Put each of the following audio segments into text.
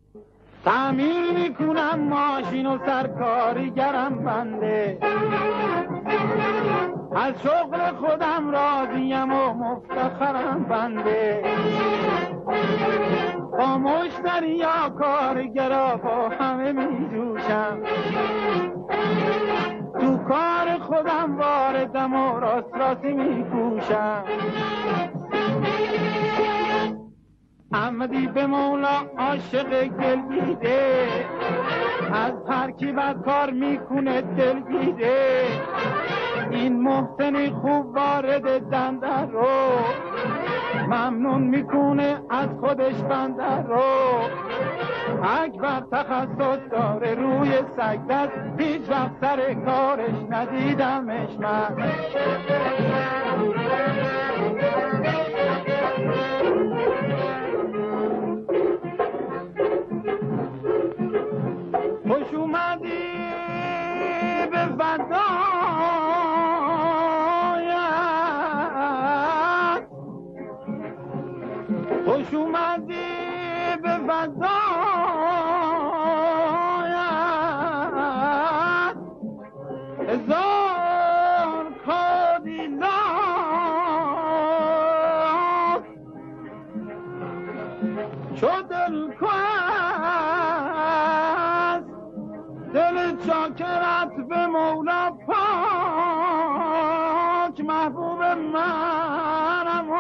تعمیر میکنم ماشین و سرکارگرم بنده، از شغل خودم راضیم و مفتخرم بنده، با مشتری یا کارگرا با همه میجوشم، تو کار خودم واردم و راست راستی میکوشم. احمدی به مولا عاشق گلگیده، از هر کی بد کار میکنه دلگیده، این محسن خوب وارد دنده رو ممنون میکنه از خودش بنده رو. اکبر تخصص داره روی سگدست، هیچ وقت سر کارش ندیدمش من. خوش اومدی به فضایت، خوش اومدی به فضایت، هزار کادیلاک شد دلکوز، دل چاکرت به مولا پاک، محبوب منم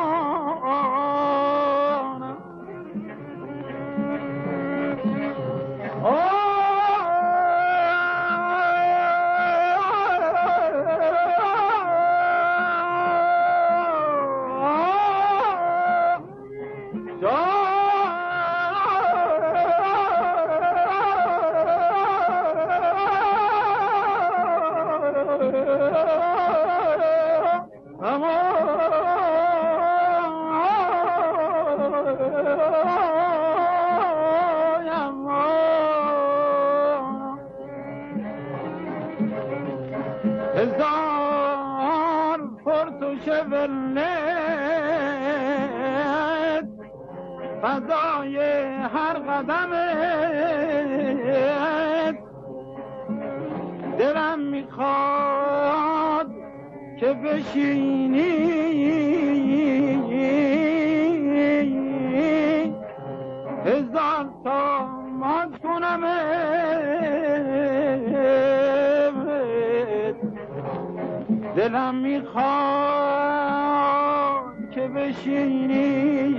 هزار پرتوش ولنت فضای هر قدمت، دلم میخواد که بشینی هزار تا ماز کنمت، دلم میخواد که بشینی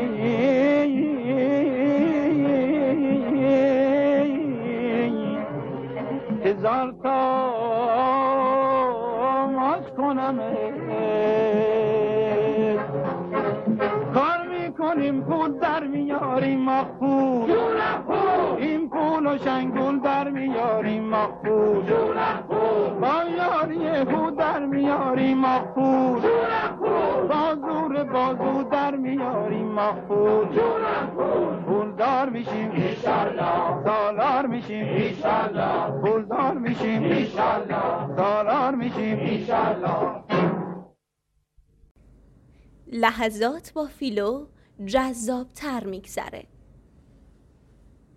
هزار تا ماز کنمت. کار میکنیم پول در میاریم مخفول، این پول و شنگول در میاریم مخفول، با یاری هو در میاریم مخفول، با زور بازو در میاریم مخفول، پولدار میشیم ایشالله، سالار میشیم ایشالله، پولدار میشیم ایشالله، سالار میشیم ایشالله. لحظات با فیلو جذاب‌تر میگذره.